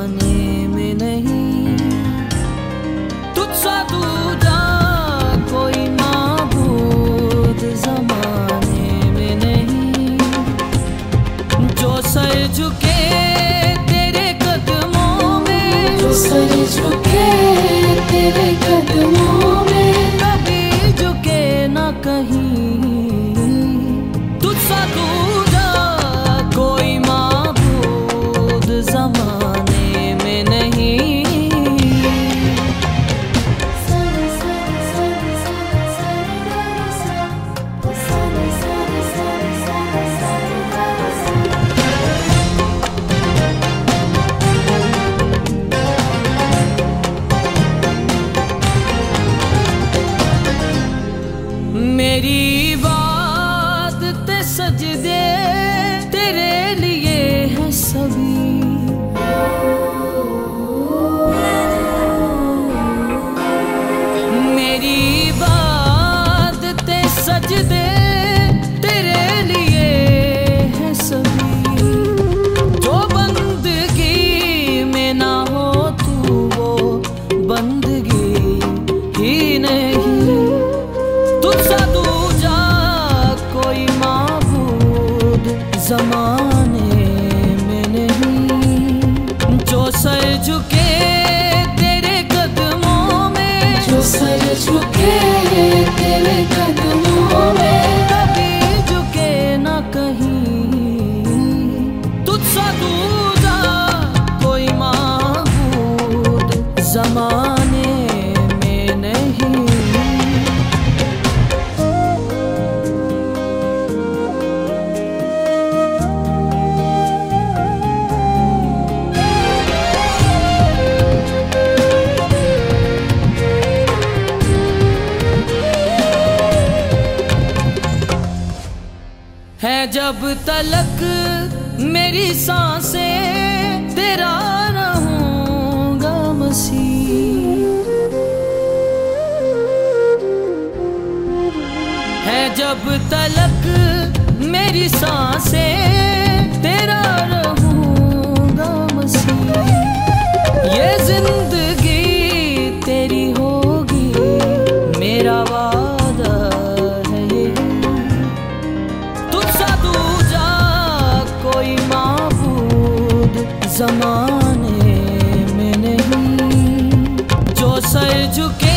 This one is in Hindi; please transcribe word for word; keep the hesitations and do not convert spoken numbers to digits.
जमाने में नहीं, तुझसा दूजा कोई माबूद जमाने में नहीं। जो सर झुके तेरे कदमों में, जो सर झुके तेरे कदमों में, कभी झुके ना कहीं। तुझसा दूजा कोई माबूद जमाने में नहीं। मेरी बात ते सजदे तेरे लिए है सभी। मेरी बात ते सजदे तेरे लिए है सभी। जो बंदगी में ना हो तू वो बंदगी ही नहीं। तुझसा दूजा कोई माबूद जमाने में नहीं। जो सर झुके तेरे कदमों में, जो सर झुके तेरे कदमों में, कभी झुके ना कहीं। तुझसा दूजा कोई माबूद जमाने में नहीं। है जब तलक मेरी सांसें तेरा रहूंगा मसीह। है जब तलक मेरी सांसें तेरा रहूंगा मसीह। ये जिंदगी तेरी होगी मेरा वादा है ये। तुझसा दूजा कोई माबूद जमाने में नहीं। जो सर झुके